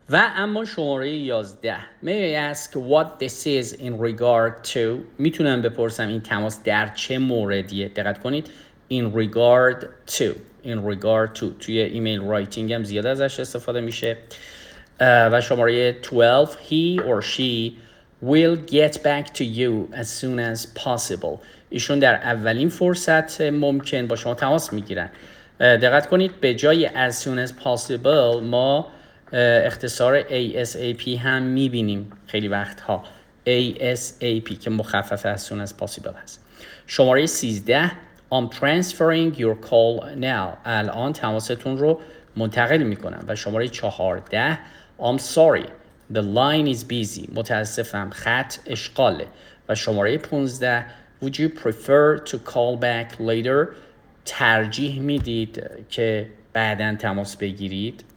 و اما شماره 11 May I ask what this is in regard to. میتونم بپرسم این تماس در چه موردیه. دقت کنید in regard to in regard to توی ایمیل رایتینگ هم زیاد ازش استفاده میشه. و شماره 12 he or she will get back to you as soon as possible. ایشون در اولین فرصت ممکن با شما تماس میگیرن. دقت کنید به جای as soon as possible ما اختصار ASAP هم میبینیم خیلی وقتها ASAP که مخفف as soon as possible هست. شماره 13 I'm transferring your call now. الان تماستون رو منتقل میکنم. و شماره 14 I'm sorry the line is busy. متاسفم خط اشغاله. و شماره 15 Would you prefer to call back later. ترجیح میدید که بعداً تماس بگیرید.